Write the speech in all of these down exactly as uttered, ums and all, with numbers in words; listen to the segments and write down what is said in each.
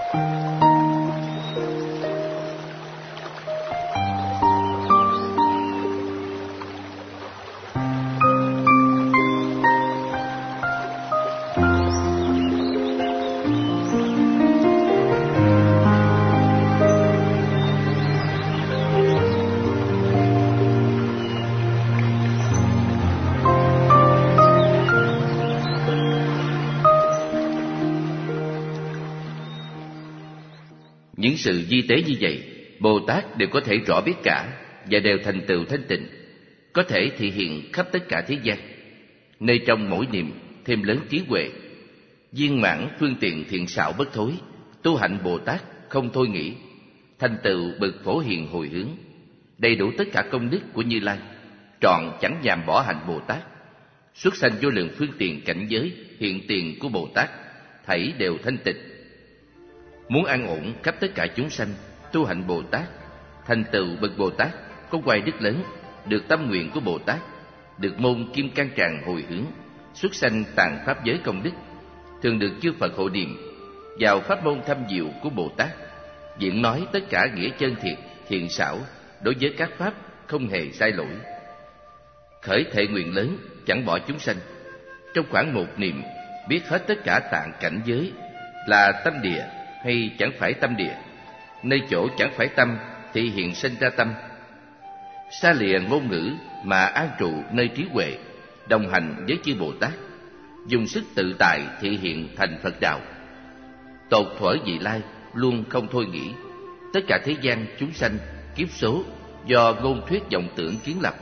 Những sự vi tế như vậy, Bồ Tát đều có thể rõ biết cả và đều thành tựu thanh tịnh, có thể thị hiện khắp tất cả thế gian. Nơi trong mỗi niệm thêm lớn trí huệ, viên mãn phương tiện thiện xảo bất thối, tu hạnh Bồ Tát không thôi nghĩ, thành tựu bậc Phổ Hiền hồi hướng, đầy đủ tất cả công đức của Như Lai, trọn chẳng nhàm bỏ hạnh Bồ Tát, xuất sanh vô lượng phương tiện cảnh giới hiện tiền của Bồ Tát, thảy đều thanh tịnh. Muốn an ổn khắp tất cả chúng sanh, tu hạnh Bồ Tát, thành tựu bậc Bồ Tát có oai đức lớn, được tâm nguyện của Bồ Tát, được môn kim cang tràng hồi hướng, xuất sanh tạng pháp giới công đức, thường được chư Phật hộ niệm, vào pháp môn thâm diệu của Bồ Tát, diễn nói tất cả nghĩa chân thiệt, thiện xảo đối với các pháp không hề sai lỗi. Khởi thệ nguyện lớn, chẳng bỏ chúng sanh. Trong khoảng một niệm, biết hết tất cả tạng cảnh giới là tâm địa hay chẳng phải tâm địa, nơi chỗ chẳng phải tâm thì hiện sinh ra tâm. Xa lìa ngôn ngữ mà an trụ nơi trí huệ, đồng hành với chư Bồ Tát, dùng sức tự tại thị hiện thành Phật đạo. Tột thuở vị lai luôn không thôi nghĩ, tất cả thế gian chúng sanh kiếp số do ngôn thuyết vọng tưởng kiến lập.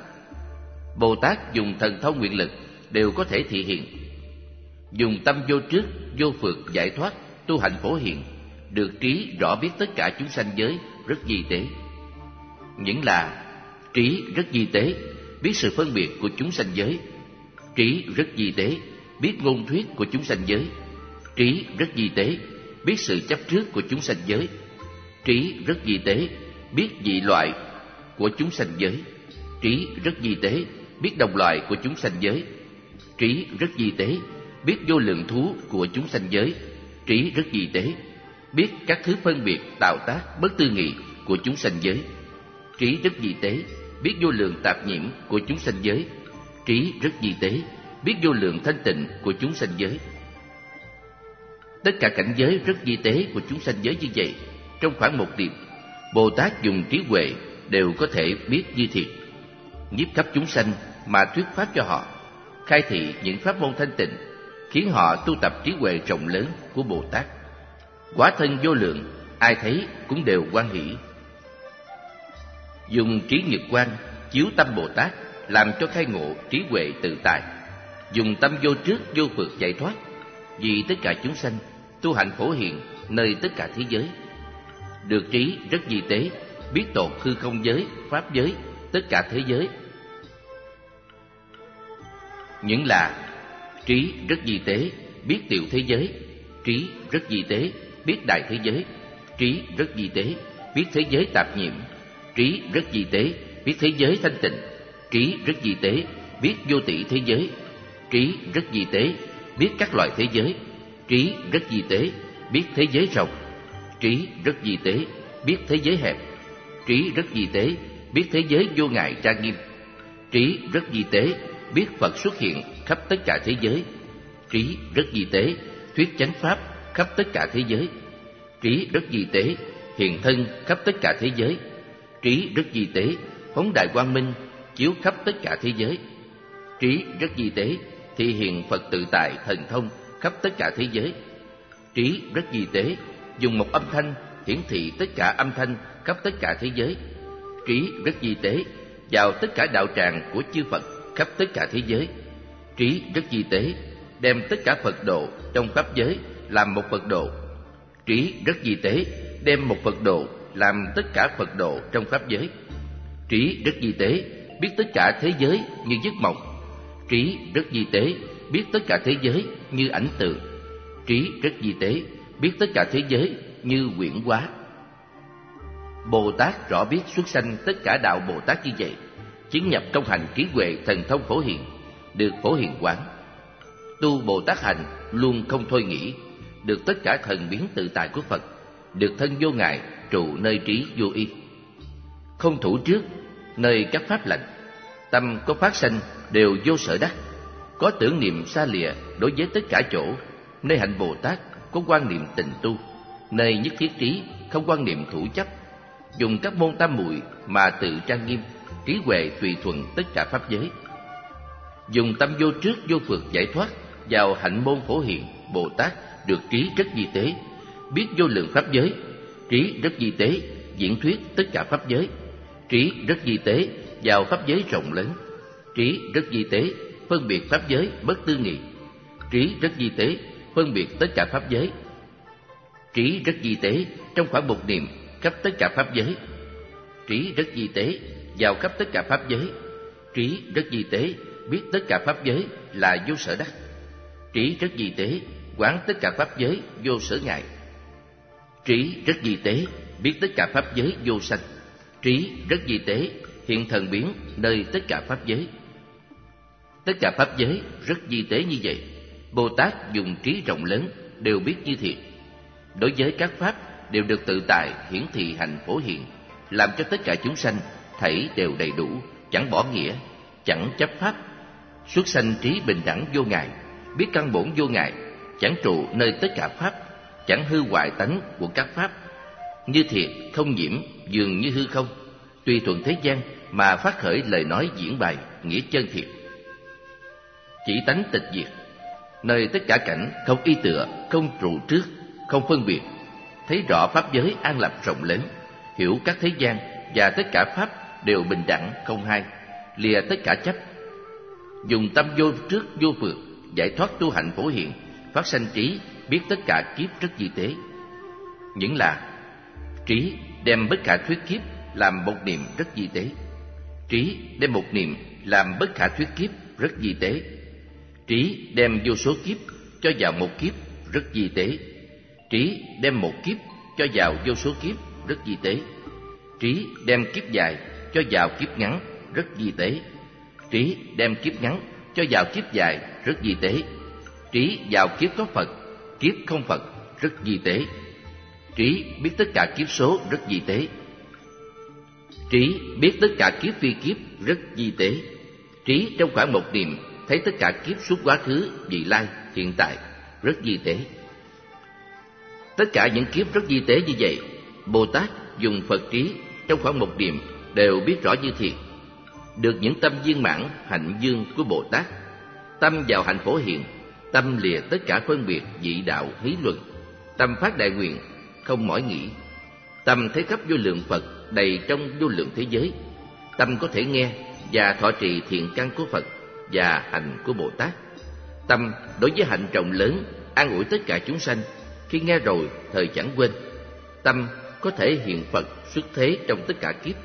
Bồ Tát dùng thần thông nguyện lực đều có thể thị hiện. Dùng tâm vô trước, vô phượt giải thoát, tu hạnh Phổ Hiền, được trí rõ biết tất cả chúng sanh giới rất vi tế. Những là trí rất vi tế, biết sự phân biệt của chúng sanh giới. Trí rất vi tế, biết ngôn thuyết của chúng sanh giới. Trí rất vi tế, biết sự chấp trước của chúng sanh giới. Trí rất vi tế, biết dị loại của chúng sanh giới. Trí rất vi tế, biết đồng loại của chúng sanh giới. Trí rất vi tế, biết vô lượng thú của chúng sanh giới. Trí rất vi tế, biết các thứ phân biệt tạo tác bất tư nghị của chúng sanh giới. Trí rất vi tế, biết vô lượng tạp nhiễm của chúng sanh giới. Trí rất vi tế, biết vô lượng thanh tịnh của chúng sanh giới. Tất cả cảnh giới rất vi tế của chúng sanh giới như vậy, trong khoảng một niệm, Bồ Tát dùng trí huệ đều có thể biết như thiệt, nhiếp khắp chúng sanh mà thuyết pháp cho họ, khai thị những pháp môn thanh tịnh, khiến họ tu tập trí huệ rộng lớn của Bồ Tát. Quả thân vô lượng, ai thấy cũng đều hoan hỷ. Dùng trí nhật quang chiếu tâm Bồ Tát, làm cho khai ngộ trí huệ tự tại. Dùng tâm vô trước vô phượt giải thoát, vì tất cả chúng sanh tu hạnh Phổ Hiền nơi tất cả thế giới. Được trí rất vi tế, biết tột hư không giới, pháp giới, tất cả thế giới. Những là trí rất vi tế, biết tiểu thế giới. Trí rất vi tế, biết đại thế giới. Trí rất vi tế, biết thế giới tạp nhiễm. Trí rất vi tế, biết thế giới thanh tịnh. Trí rất vi tế, biết vô tỷ thế giới. Trí rất vi tế, biết các loại thế giới. Trí rất vi tế, biết thế giới rộng. Trí rất vi tế, biết thế giới hẹp. Trí rất vi tế, biết thế giới vô ngại trang nghiêm. Trí rất vi tế, biết Phật xuất hiện khắp tất cả thế giới. Trí rất vi tế, thuyết chánh pháp khắp tất cả thế giới. Trí rất vi tế, hiện thân khắp tất cả thế giới. Trí rất vi tế, phóng đại quang minh chiếu khắp tất cả thế giới. Trí rất vi tế, thị hiện Phật tự tại thần thông khắp tất cả thế giới. Trí rất vi tế, dùng một âm thanh hiển thị tất cả âm thanh khắp tất cả thế giới. Trí rất vi tế, vào tất cả đạo tràng của chư Phật khắp tất cả thế giới. Trí rất vi tế, đem tất cả Phật độ trong pháp giới làm một Phật độ. Trí rất vi tế, đem một Phật độ làm tất cả Phật độ trong pháp giới. Trí rất vi tế, biết tất cả thế giới như giấc mộng. Trí rất vi tế, biết tất cả thế giới như ảnh tượng. Trí rất vi tế, biết tất cả thế giới như quyển hóa. Bồ Tát rõ biết xuất sanh tất cả đạo Bồ Tát như vậy, chứng nhập trong hành trí huệ thần thông Phổ Hiền, được Phổ Hiền quán. Tu Bồ Tát hành luôn không thôi nghĩ, được tất cả thần biến tự tại của Phật, được thân vô ngại trụ nơi trí vô y. Không thủ trước nơi các pháp lành, tâm có phát sanh đều vô sở đắc. Có tưởng niệm xa lìa đối với tất cả chỗ, nơi hạnh Bồ Tát có quan niệm tịnh tu, nơi nhất thiết trí không quan niệm thủ chấp. Dùng các môn tam muội mà tự trang nghiêm, trí huệ tùy thuận tất cả pháp giới. Dùng tâm vô trước vô phượt giải thoát vào hạnh môn Phổ Hiền, Bồ Tát được trí rất di tế, biết vô lượng pháp giới. Trí rất di tế diễn thuyết tất cả pháp giới. Trí rất di tế vào pháp giới rộng lớn. Trí rất di tế phân biệt pháp giới bất tư nghị. Trí rất di tế phân biệt tất cả pháp giới. Trí rất di tế trong khoảng một niệm khắp tất cả pháp giới. Trí rất di tế vào khắp tất cả pháp giới. Trí rất di tế biết tất cả pháp giới là vô sở đắc. Trí rất di tế quán tất cả pháp giới vô sở ngại. Trí rất di tế biết tất cả pháp giới vô sanh. Trí rất di tế hiện thần biến nơi tất cả pháp giới. Tất cả pháp giới rất di tế như vậy, Bồ Tát dùng trí rộng lớn đều biết như thiệt. Đối với các pháp đều được tự tại hiển thị hành Phổ Hiền, làm cho tất cả chúng sanh thảy đều đầy đủ, chẳng bỏ nghĩa, chẳng chấp pháp. Xuất sanh trí bình đẳng vô ngại, biết căn bổn vô ngại, chẳng trụ nơi tất cả pháp, chẳng hư hoại tánh của các pháp. Như thiệt không nhiễm, dường như hư không, tùy thuận thế gian mà phát khởi lời nói diễn bày nghĩa chân thiệt. Chỉ tánh tịch diệt, nơi tất cả cảnh không y tựa, không trụ trước, không phân biệt, thấy rõ pháp giới an lập rộng lớn, hiểu các thế gian và tất cả pháp đều bình đẳng không hai, lìa tất cả chấp. Dùng tâm vô trước vô phượt giải thoát tu hạnh Phổ Hiền, phát sanh trí biết tất cả kiếp rất di tế. Những là trí đem bất khả thuyết kiếp làm một niệm rất di tế. Trí đem một niệm làm bất khả thuyết kiếp rất di tế. Trí đem vô số kiếp cho vào một kiếp rất di tế. Trí đem một kiếp cho vào vô số kiếp rất di tế. Trí đem kiếp dài cho vào kiếp ngắn rất di tế. Trí đem kiếp ngắn cho vào kiếp dài rất di tế. Trí vào kiếp có Phật, kiếp không Phật rất di tế. Trí biết tất cả kiếp số rất di tế. Trí biết tất cả kiếp phi kiếp rất di tế. Trí trong khoảng một niệm thấy tất cả kiếp suốt quá khứ, vị lai, hiện tại rất di tế. Tất cả những kiếp rất di tế như vậy, Bồ Tát dùng Phật trí trong khoảng một niệm đều biết rõ như thiệt. Được những tâm viên mãn hạnh dương của Bồ Tát, tâm vào hạnh Phổ Hiền, tâm lìa tất cả phân biệt dị đạo hí luận, tâm phát đại nguyện không mỏi nghĩ, tâm thấy khắp vô lượng Phật đầy trong vô lượng thế giới, tâm có thể nghe và thọ trì thiện căn của Phật và hành của Bồ Tát. Tâm đối với hạnh rộng lớn an ủi tất cả chúng sanh, khi nghe rồi thời chẳng quên. Tâm có thể hiện Phật xuất thế trong tất cả kiếp.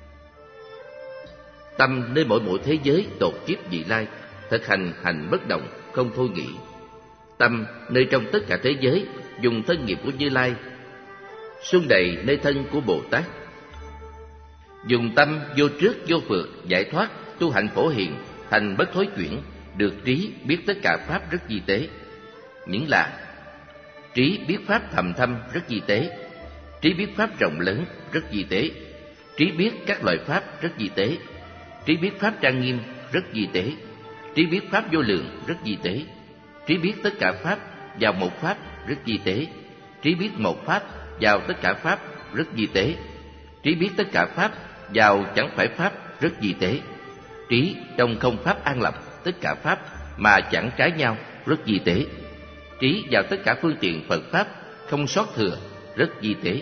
Tâm nơi mỗi mỗi thế giới tột kiếp vị lai, thực hành hành bất động không thôi nghĩ. Tâm nơi trong tất cả thế giới dùng thân nghiệp của Như Lai xung đầy nơi thân của Bồ Tát. Dùng tâm vô trước vô phượt giải thoát tu hạnh Phổ Hiền, thành bất thối chuyển, được trí biết tất cả pháp rất di tế. Những là trí biết pháp thầm thâm rất di tế, trí biết pháp rộng lớn rất di tế, trí biết các loại pháp rất di tế, trí biết pháp trang nghiêm rất di tế, trí biết pháp vô lượng rất di tế, trí biết tất cả pháp vào một pháp rất di tế, trí biết một pháp vào tất cả pháp rất di tế, trí biết tất cả pháp vào chẳng phải pháp rất di tế, trí trong không pháp an lập tất cả pháp mà chẳng trái nhau rất di tế, trí vào tất cả phương tiện Phật pháp không sót thừa rất di tế.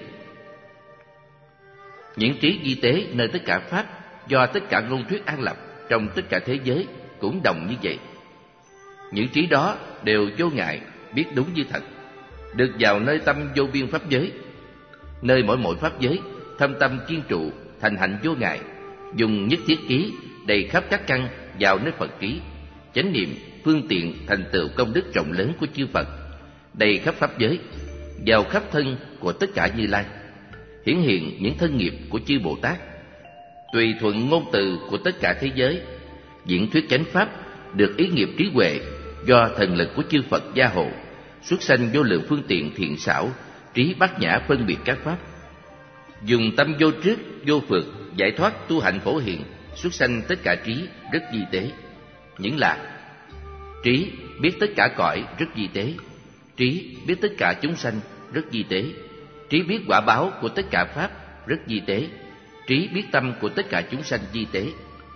Những trí di tế nơi tất cả pháp do tất cả ngôn thuyết an lập trong tất cả thế giới cũng đồng như vậy. Những trí đó đều vô ngại, biết đúng như thật, được vào nơi tâm vô biên pháp giới. Nơi mỗi mỗi pháp giới thâm tâm kiên trụ thành hạnh vô ngại, dùng nhất thiết trí đầy khắp các căn vào nơi Phật trí, chánh niệm phương tiện thành tựu công đức rộng lớn của chư Phật, đầy khắp pháp giới, vào khắp thân của tất cả Như Lai, hiển hiện những thân nghiệp của chư Bồ Tát, tùy thuận ngôn từ của tất cả thế giới, diễn thuyết chánh pháp, được ý nghiệp trí huệ do thần lực của chư Phật gia hộ, xuất sanh vô lượng phương tiện thiện xảo, trí bát nhã phân biệt các pháp. Dùng tâm vô trước, vô phượt, giải thoát tu hạnh phổ hiện, xuất sanh tất cả trí, rất vi tế. Những là: trí biết tất cả cõi, rất vi tế; trí biết tất cả chúng sanh, rất vi tế; trí biết quả báo của tất cả pháp, rất vi tế; trí biết tâm của tất cả chúng sanh, vi tế;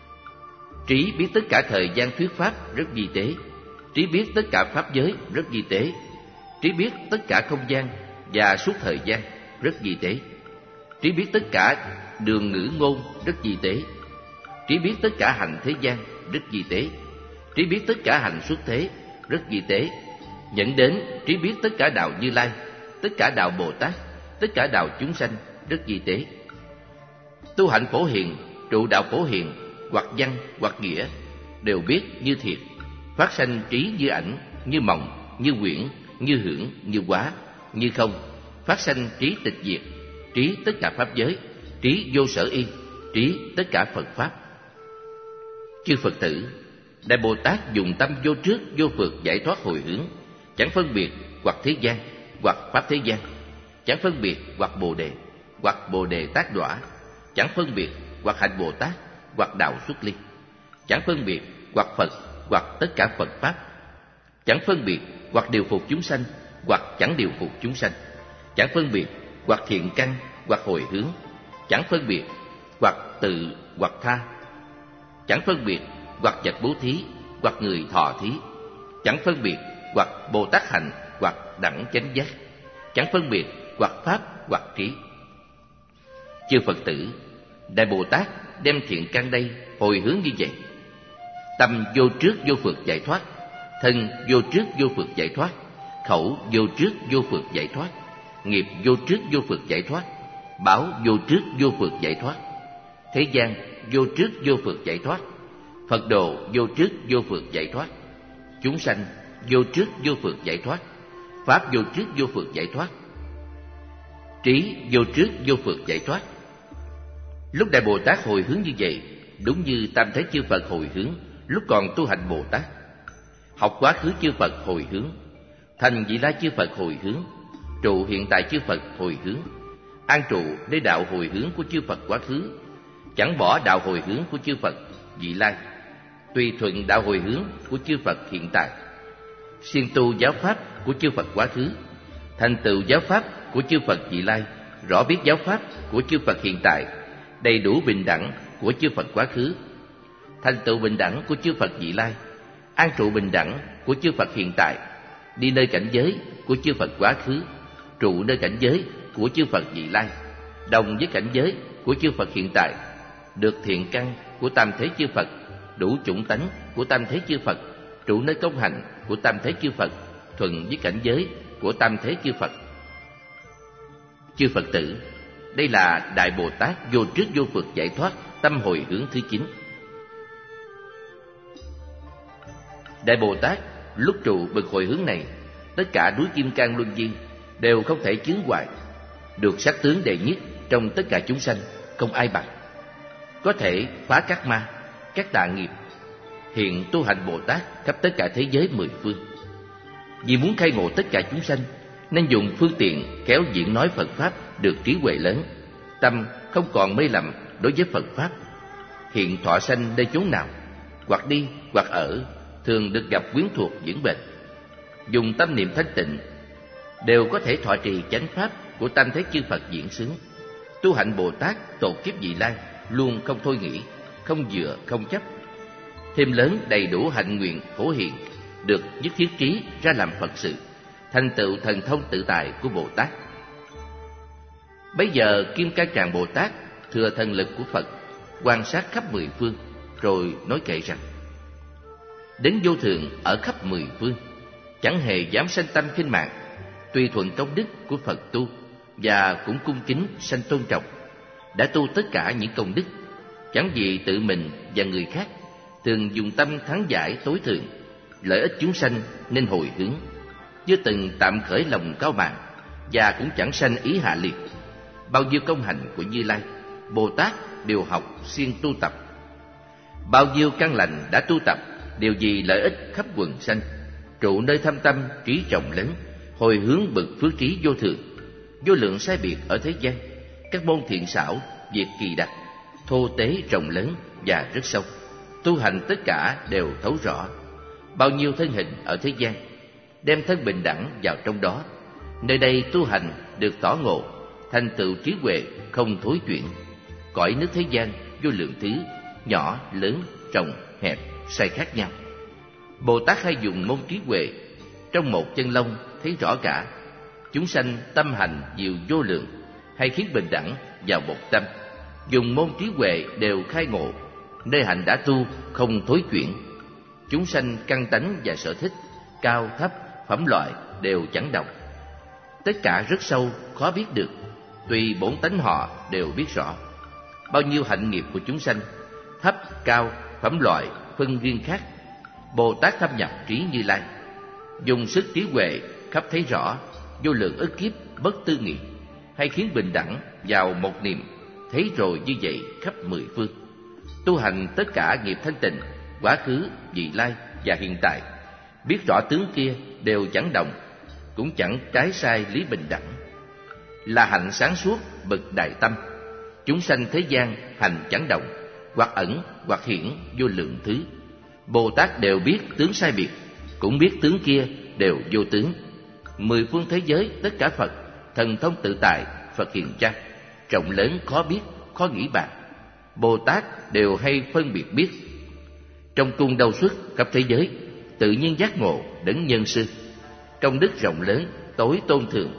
trí biết tất cả thời gian thuyết pháp, rất vi tế; trí biết tất cả pháp giới, rất vi tế; trí biết tất cả không gian và suốt thời gian, rất vi tế; trí biết tất cả đường ngữ ngôn, rất vi tế; trí biết tất cả hành thế gian, rất vi tế; trí biết tất cả hành xuất thế, rất vi tế; dẫn đến trí biết tất cả đạo Như Lai, tất cả đạo Bồ Tát, tất cả đạo chúng sanh, rất vi tế. Tu hạnh phổ hiền, trụ đạo phổ hiền, hoặc văn hoặc nghĩa, đều biết như thiệt, phát sanh trí như ảnh, như mộng, như quyển, như hưởng, như hóa, như không, phát sanh trí tịch diệt, trí tất cả pháp giới, trí vô sở y, trí tất cả Phật pháp. Chư Phật tử, Đại Bồ Tát dùng tâm vô trước, vô phượt giải thoát hồi hướng, chẳng phân biệt hoặc thế gian, hoặc pháp thế gian, chẳng phân biệt hoặc Bồ đề, hoặc Bồ đề tác đọa, chẳng phân biệt hoặc hạnh Bồ Tát, hoặc đạo xuất ly, chẳng phân biệt hoặc Phật, hoặc tất cả Phật pháp, chẳng phân biệt hoặc điều phục chúng sanh, hoặc chẳng điều phục chúng sanh, chẳng phân biệt hoặc thiện căn, hoặc hồi hướng, chẳng phân biệt hoặc tự hoặc tha, chẳng phân biệt hoặc vật bố thí, hoặc người thọ thí, chẳng phân biệt hoặc Bồ Tát hạnh, hoặc đẳng chánh giác, chẳng phân biệt hoặc pháp hoặc trí. Chư Phật tử, Đại Bồ Tát đem thiện căn đây hồi hướng như vậy: tâm vô trước vô phượt giải thoát, thân vô trước vô phượt giải thoát, khẩu vô trước vô phượt giải thoát, nghiệp vô trước vô phượt giải thoát, báo vô trước vô phượt giải thoát, thế gian vô trước vô phượt giải thoát, Phật độ vô trước vô phượt giải thoát, chúng sanh vô trước vô phượt giải thoát, pháp vô trước vô phượt giải thoát, trí vô trước vô phượt giải thoát. Lúc Đại Bồ Tát hồi hướng như vậy, đúng như Tam Thế chư Phật hồi hướng lúc còn tu hành Bồ Tát. Học quá khứ chư Phật hồi hướng, thành vị lai chư Phật hồi hướng, trụ hiện tại chư Phật hồi hướng, an trụ nơi đạo hồi hướng của chư Phật quá khứ, chẳng bỏ đạo hồi hướng của chư Phật vị lai, tùy thuận đạo hồi hướng của chư Phật hiện tại, siêng tu giáo pháp của chư Phật quá khứ, thành tựu giáo pháp của chư Phật vị lai, rõ biết giáo pháp của chư Phật hiện tại, đầy đủ bình đẳng của chư Phật quá khứ, thành tựu bình đẳng của chư Phật vị lai, an trụ bình đẳng của chư Phật hiện tại, đi nơi cảnh giới của chư Phật quá khứ, trụ nơi cảnh giới của chư Phật vị lai, đồng với cảnh giới của chư Phật hiện tại, được thiện căn của Tam Thế chư Phật, đủ chủng tánh của Tam Thế chư Phật, trụ nơi công hành của Tam Thế chư Phật, thuận với cảnh giới của Tam Thế chư Phật. Chư Phật tử, đây là Đại Bồ Tát vô trước vô phượt giải thoát tâm hồi hướng thứ chín. Đại Bồ Tát lúc trụ bậc hồi hướng này, tất cả núi Kim Cang Luân Viên đều không thể chướng hoại, được sắc tướng đệ nhất trong tất cả chúng sanh, không ai bằng, có thể phá các ma, các tà nghiệp, hiện tu hành Bồ Tát khắp tất cả thế giới mười phương. Vì muốn khai ngộ tất cả chúng sanh, nên dùng phương tiện kéo diễn nói Phật pháp được trí huệ lớn, tâm không còn mê lầm đối với Phật pháp, hiện thọ sanh nơi chốn nào, hoặc đi hoặc ở, thường được gặp quyến thuộc vững bền, dùng tâm niệm thanh tịnh, đều có thể thọ trì chánh pháp của Tam Thế chư Phật diễn xướng. Tu hạnh Bồ Tát tột kiếp vị lai, luôn không thôi nghĩ, không dựa, không chấp, thêm lớn đầy đủ hạnh nguyện phổ hiện, được nhất thiết trí ra làm Phật sự, thành tựu thần thông tự tại của Bồ Tát. Bấy giờ Kim Cang Tràng Bồ Tát thừa thần lực của Phật, quan sát khắp mười phương, rồi nói kệ rằng: đến vô thượng ở khắp mười phương, chẳng hề dám sanh tâm khinh mạng, tùy thuận công đức của Phật tu, và cũng cung kính sanh tôn trọng, đã tu tất cả những công đức, chẳng vì tự mình và người khác, thường dùng tâm thắng giải tối thượng, lợi ích chúng sanh nên hồi hướng, chưa từng tạm khởi lòng cao mạng, và cũng chẳng sanh ý hạ liệt. Bao nhiêu công hành của Như Lai, Bồ Tát đều học siêng tu tập. Bao nhiêu căn lành đã tu tập, đều vì lợi ích khắp quần sanh, trụ nơi thâm tâm trí trọng lớn, hồi hướng bậc phước trí vô thượng. vô lượng sai biệt ở thế gian, các môn thiện xảo, việc kỳ đặc, thô tế rộng lớn và rất sâu. Tu hành tất cả đều thấu rõ. Bao nhiêu thân hình ở thế gian, đem thân bình đẳng vào trong đó. Nơi đây tu hành được tỏ ngộ, thành tựu trí huệ không thối chuyển. Cõi nước thế gian vô lượng thứ, nhỏ, lớn, rộng, hẹp, sai khác nhau. Bồ Tát hay dùng môn trí huệ, trong một chân lông thấy rõ cả. Chúng sanh tâm hành diệu vô lượng, hay khiến bình đẳng vào một tâm. Dùng môn trí huệ đều khai ngộ, nơi hạnh đã tu không thối chuyển. Chúng sanh căn tánh và sở thích, cao thấp, phẩm loại đều chẳng đồng. Tất cả rất sâu, khó biết được, tùy bổn tánh họ đều biết rõ. Bao nhiêu hạnh nghiệp của chúng sanh, thấp, cao, phẩm loại, phân riêng khác. Bồ Tát thâm nhập trí Như Lai, dùng sức trí huệ khắp thấy rõ, vô lượng ức kiếp bất tư nghị, hay khiến bình đẳng vào một niệm, thấy rồi như vậy khắp mười phương. Tu hành tất cả nghiệp thanh tịnh, quá khứ, vị lai và hiện tại, biết rõ tướng kia đều chẳng đồng, cũng chẳng trái sai lý bình đẳng. Là hạnh sáng suốt bậc đại tâm. Chúng sanh thế gian hành chẳng đồng, hoặc ẩn hoặc hiển vô lượng thứ. Bồ Tát đều biết tướng sai biệt, cũng biết tướng kia đều vô tướng. Mười phương thế giới tất cả Phật, thần thông tự tại, Phật hiền trang, rộng lớn khó biết, khó nghĩ bàn. Bồ Tát đều hay phân biệt biết. Trong cung đâu xuất khắp thế giới, tự nhiên giác ngộ đấng nhân sư. Trong đức rộng lớn, tối tôn thường,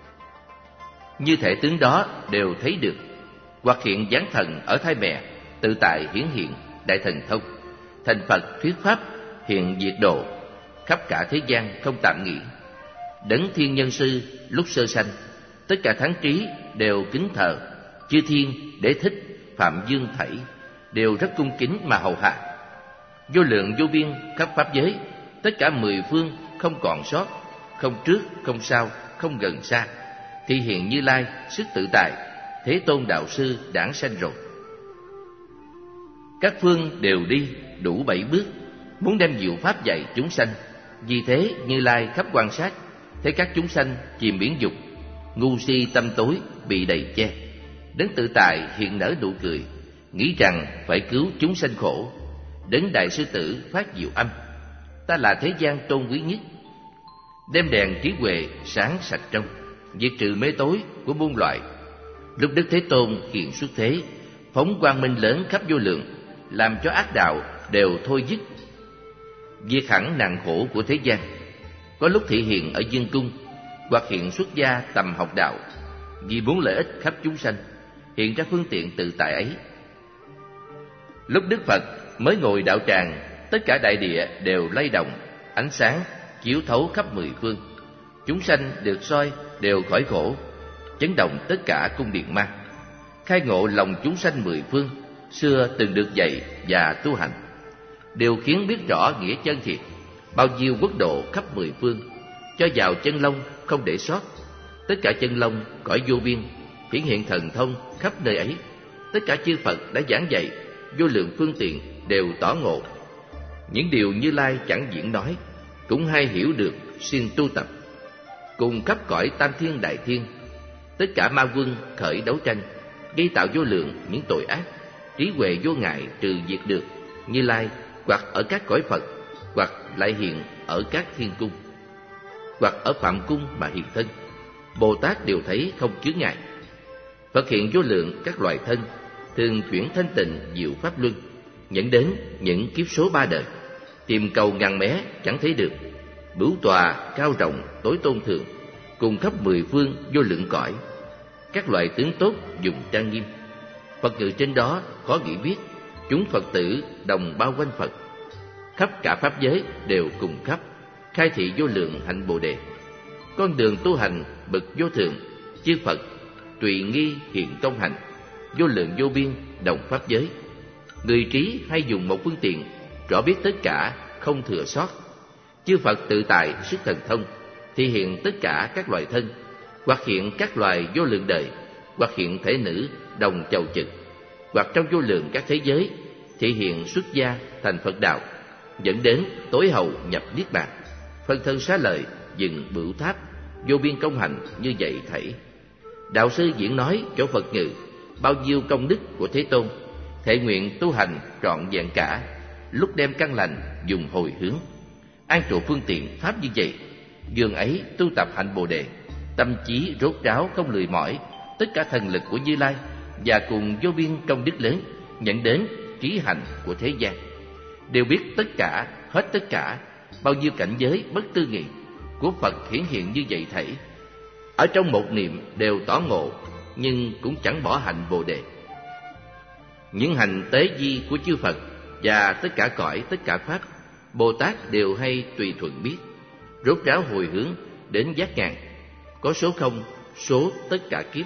như thể tướng đó đều thấy được. Hoặc hiện dáng thần ở thai mẹ, tự tại hiển hiện đại thần thông. Thành Phật thuyết pháp, hiện diệt độ, khắp cả thế gian không tạm nghỉ. Đấng thiên nhân sư lúc sơ sanh, tất cả thắng trí đều kính thờ. Chư thiên, Đế thích, Phạm Dương thảy đều rất cung kính mà hầu hạ. Vô lượng vô biên khắp pháp giới, tất cả mười phương không còn sót, không trước, không sau, không gần xa. Thi hiện Như Lai sức tự tại, Thế Tôn đạo sư đản sanh rồi. Các phương đều đi đủ bảy bước, muốn đem diệu pháp dạy chúng sanh. Vì thế Như Lai khắp quan sát, thấy các chúng sanh chìm biển dục, ngu si tâm tối bị đầy che. Đấng tự tại hiện nở nụ cười, nghĩ rằng phải cứu chúng sanh khổ. Đấng đại sư tử phát diệu âm, ta là thế gian tôn quý nhất. Đem đèn trí huệ sáng sạch trong, diệt trừ mê tối của muôn loại. Lúc Đức Thế Tôn hiện xuất thế, phóng quang minh lớn khắp vô lượng, làm cho ác đạo đều thôi dứt, diệt hẳn nạn khổ của thế gian. Có lúc thị hiện ở dương cung, hoặc hiện xuất gia tầm học đạo, vì muốn lợi ích khắp chúng sanh, hiện ra phương tiện tự tại ấy. Lúc Đức Phật mới ngồi đạo tràng, tất cả đại địa đều lay động, ánh sáng chiếu thấu khắp mười phương. Chúng sanh được soi đều khỏi khổ, chấn động tất cả cung điện ma. Khai ngộ lòng chúng sanh mười phương, xưa từng được dạy và tu hành, đều khiến biết rõ nghĩa chân thiệt. Bao nhiêu quốc độ khắp mười phương, cho vào chân long không để sót. Tất cả chân long cõi vô biên, hiển hiện thần thông khắp nơi ấy. Tất cả chư Phật đã giảng dạy, vô lượng phương tiện đều tỏ ngộ. Những điều Như Lai chẳng diễn nói, cũng hay hiểu được siêng tu tập. Cùng khắp cõi tam thiên đại thiên, tất cả ma quân khởi đấu tranh, gây tạo vô lượng những tội ác. Trí huệ vô ngại trừ diệt được. Như Lai hoặc ở các cõi Phật, hoặc lại hiện ở các thiên cung, hoặc ở phạm cung mà hiện thân. Bồ Tát đều thấy không chướng ngại. Phật hiện vô lượng các loài thân, thường chuyển thanh tịnh diệu pháp luân, dẫn đến những kiếp số ba đời. Tìm cầu ngàn mé chẳng thấy được, bửu tòa cao rộng tối tôn thường, cùng khắp mười phương vô lượng cõi. Các loại tướng tốt dùng trang nghiêm, Phật ngự trên đó khó nghĩ biết. Chúng Phật tử đồng bao quanh Phật, khắp cả pháp giới đều cùng khắp, khai thị vô lượng hạnh Bồ đề. Con đường tu hành bậc vô thượng, chư Phật tùy nghi hiện công hành, vô lượng vô biên đồng pháp giới. Người trí hay dùng một phương tiện, rõ biết tất cả không thừa sót. Chư Phật tự tại sức thần thông, thi hiện tất cả các loài thân, hoặc hiện các loài vô lượng đời, hoặc hiện thể nữ đồng chầu chực, hoặc trong vô lượng các thế giới, thị hiện xuất gia thành Phật đạo, dẫn đến tối hậu nhập niết bàn. Phân thân xá lợi dựng bửu tháp, vô biên công hạnh như vậy thảy. Đạo sư diễn nói chỗ Phật ngự bao nhiêu công đức của Thế Tôn, thệ nguyện tu hành trọn vẹn cả, lúc đem căn lành dùng hồi hướng. An trụ phương tiện pháp như vậy, dường ấy tu tập hạnh Bồ đề, tâm trí rốt ráo không lười mỏi, tất cả thần lực của Như Lai và cùng vô biên công đức lớn nhận đến trí hạnh của thế gian, đều biết tất cả, hết tất cả, bao nhiêu cảnh giới bất tư nghị của Phật hiển hiện như vậy thảy, ở trong một niệm đều tỏ ngộ, nhưng cũng chẳng bỏ hạnh Bồ đề. Những hành tế di của chư Phật và tất cả cõi, tất cả pháp, Bồ Tát đều hay tùy thuận biết, rốt ráo hồi hướng đến giác ngàn, có số không, số tất cả kiếp.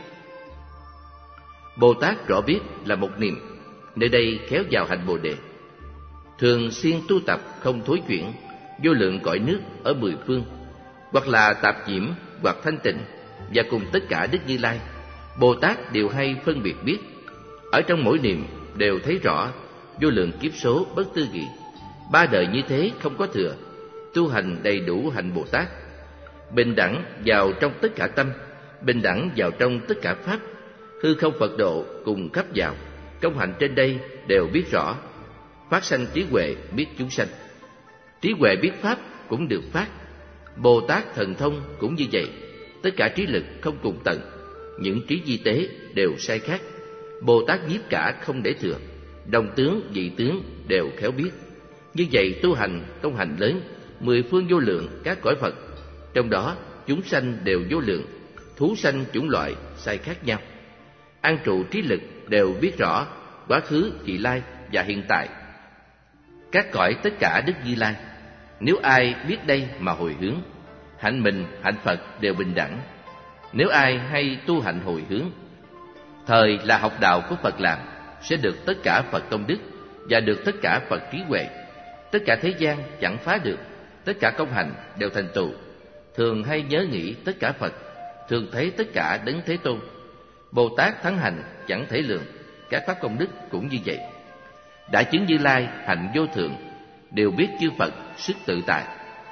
Bồ Tát rõ biết là một niệm, nơi đây khéo vào hạnh Bồ đề, thường xuyên tu tập không thối chuyển, vô lượng cõi nước ở mười phương, hoặc là tạp nhiễm hoặc thanh tịnh, và cùng tất cả Đức Như Lai, Bồ Tát đều hay phân biệt biết, ở trong mỗi niệm đều thấy rõ vô lượng kiếp số bất tư nghị. Ba đời như thế không có thừa, tu hành đầy đủ hạnh Bồ Tát, bình đẳng vào trong tất cả tâm, bình đẳng vào trong tất cả pháp, hư không Phật độ cùng khắp vào, công hạnh trên đây đều biết rõ, phát sanh trí huệ biết chúng sanh. Trí huệ biết pháp cũng được phát, Bồ Tát thần thông cũng như vậy, tất cả trí lực không cùng tận, những trí di tế đều sai khác, Bồ Tát nhiếp cả không để thừa, đồng tướng dị tướng đều khéo biết. Như vậy tu hành công hành lớn, mười phương vô lượng các cõi Phật, trong đó chúng sanh đều vô lượng, thú sanh chủng loại sai khác nhau. An trụ trí lực đều biết rõ quá khứ, vị lai và hiện tại, các cõi tất cả Đức Như Lai. Nếu ai biết đây mà hồi hướng, hạnh mình hạnh Phật đều bình đẳng. Nếu ai hay tu hạnh hồi hướng, thời là học đạo của Phật làm, sẽ được tất cả Phật công đức và được tất cả Phật trí huệ. Tất cả thế gian chẳng phá được, tất cả công hành đều thành tựu. Thường hay nhớ nghĩ tất cả Phật, thường thấy tất cả Đấng Thế Tôn. Bồ Tát thắng hành chẳng thể lượng, các pháp công đức cũng như vậy. Đã chứng Như Lai hạnh vô thượng, đều biết chư Phật sức tự tại.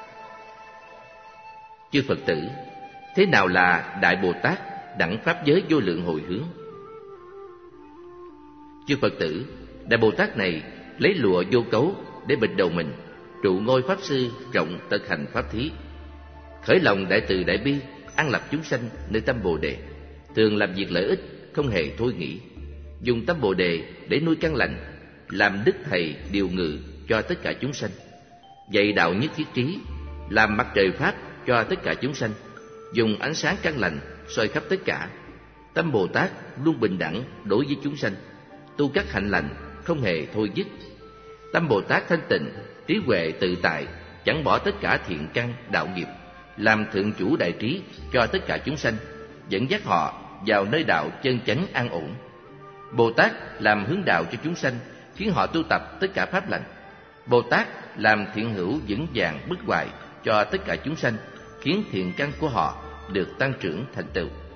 Chư Phật tử, thế nào là Đại Bồ Tát đẳng pháp giới vô lượng hồi hướng? Chư Phật tử, Đại Bồ Tát này lấy lụa vô cấu để bịt đầu mình, trụ ngôi pháp sư rộng tận hành pháp thí, khởi lòng đại từ đại bi, an lập chúng sanh nơi tâm Bồ đề, thường làm việc lợi ích không hề thôi nghĩ, dùng tâm Bồ đề để nuôi căn lành, làm đức thầy điều ngự cho tất cả chúng sanh, dạy đạo nhất thiết trí, làm mặt trời pháp cho tất cả chúng sanh, dùng ánh sáng căn lành soi khắp tất cả. Tâm Bồ Tát luôn bình đẳng đối với chúng sanh, tu các hạnh lành không hề thôi dứt. Tâm Bồ Tát thanh tịnh, trí huệ tự tại, chẳng bỏ tất cả thiện căn đạo nghiệp, làm thượng chủ đại trí cho tất cả chúng sanh, dẫn dắt họ vào nơi đạo chân chánh an ổn. Bồ Tát làm hướng đạo cho chúng sanh, khiến họ tu tập tất cả pháp lành. Bồ Tát làm thiện hữu vững vàng bất hoại cho tất cả chúng sanh, khiến thiện căn của họ được tăng trưởng thành tựu.